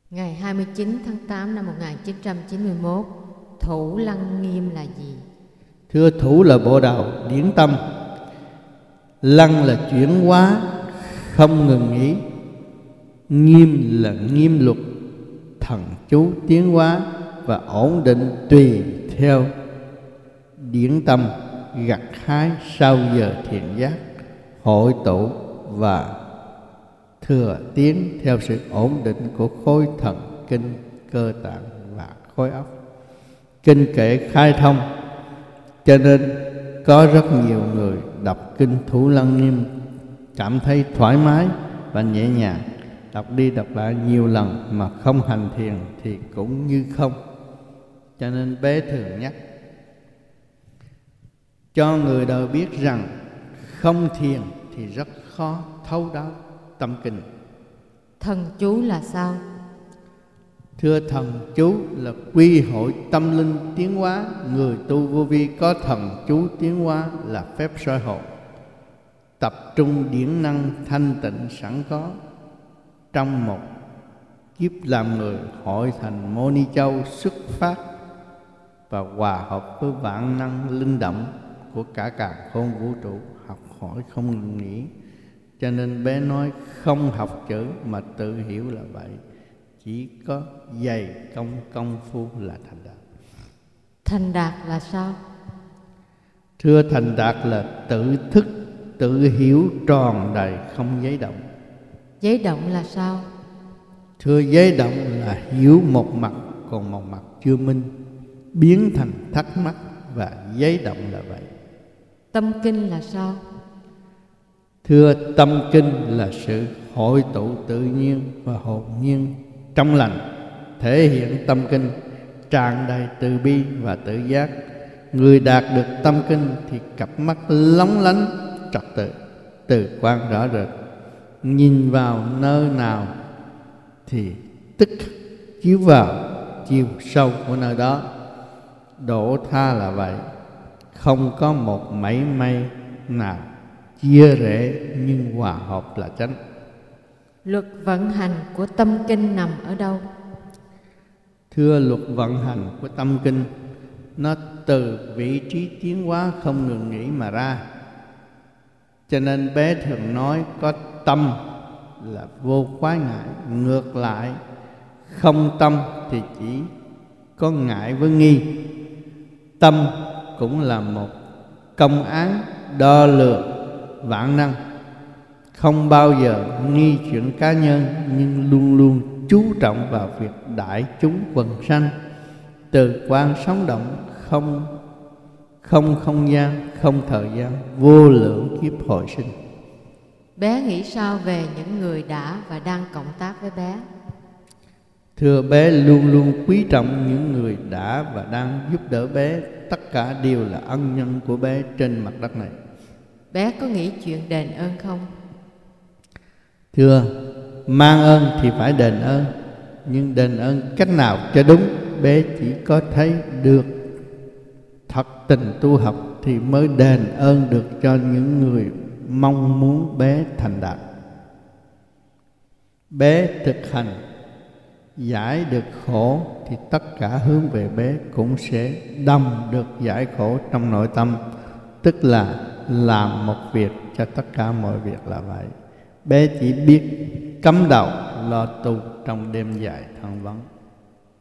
Ngày 29 tháng 8 năm 1991, Thủ Lăng Nghiêm là gì? Thưa, thủ là bộ đầu điển tâm, lăng là chuyển hóa không ngừng nghỉ, nghiêm là nghiêm luật, thần chú tiến hóa và ổn định tùy theo điển tâm, gặt hái sau giờ thiền giác, hội tụ và thừa tiến theo sự ổn định của khối thần kinh, cơ tạng và khối óc. Kinh kệ khai thông, cho nên có rất nhiều người đọc kinh Thủ Lăng Nghiêm cảm thấy thoải mái và nhẹ nhàng. Đọc đi đọc lại nhiều lần mà không hành thiền thì cũng như không. Cho nên bé thường nhắc cho người đời biết rằng không thiền thì rất khó thấu đáo tâm kinh. Thần chú là sao? Thưa, thần chú là quy hội tâm linh tiến hóa. Người tu vô vi có thần chú tiến hóa là phép soi hồn, tập trung điển năng thanh tịnh sẵn có trong một kiếp làm người, hội thành Mô Ni Châu xuất phát và hòa hợp với vạn năng linh động của cả càn khôn vũ trụ, học hỏi không ngừng nghỉ. Cho nên bé nói không học chữ mà tự hiểu là vậy, chỉ có dày công phu là thành đạt. Thành đạt là sao? Thưa, thành đạt là tự thức, tự hiểu tròn đầy, không giấy động. Giấy động là sao? Thưa, giấy động là hiểu một mặt còn một mặt chưa minh, biến thành thắc mắc, và giấy động là vậy. Tâm kinh là sao? Thưa, tâm kinh là sự hội tụ tự nhiên và hồn nhiên trong lành, thể hiện tâm kinh tràn đầy từ bi và tự giác. Người đạt được tâm kinh thì cặp mắt lóng lánh trật tự, từ quan rõ rệt, nhìn vào nơi nào thì tức chiếu vào chiều sâu của nơi đó. Độ tha là vậy, không có một mảy may nào chia rẽ, nhưng hòa hợp là chánh. Luật vận hành của tâm kinh nằm ở đâu? Thưa, luật vận hành của tâm kinh nó từ vị trí tiến hóa không ngừng nghỉ mà ra. Cho nên bé thường nói có tâm là vô quái ngại, ngược lại không tâm thì chỉ có ngại với nghi. Tâm cũng là một công án đo lường vạn năng, không bao giờ nghi chuyện cá nhân, nhưng luôn luôn chú trọng vào việc đại chúng quần sanh. Từ quan sống động, không gian, không thời gian, vô lượng kiếp hồi sinh. Bé nghĩ sao về những người đã và đang cộng tác với bé? Thưa, bé luôn luôn quý trọng những người đã và đang giúp đỡ bé. Tất cả đều là ân nhân của bé trên mặt đất này. Bé có nghĩ chuyện đền ơn không? Thưa, mang ơn thì phải đền ơn, nhưng đền ơn cách nào cho đúng, bé chỉ có thấy được thật tình tu học thì mới đền ơn được cho những người mong muốn bé thành đạt. Bé thực hành giải được khổ thì tất cả hướng về bé cũng sẽ đồng được giải khổ trong nội tâm, tức là làm một việc cho tất cả mọi việc là vậy. Bé chỉ biết cắm đầu lo tu trong đêm dài thăng vấn.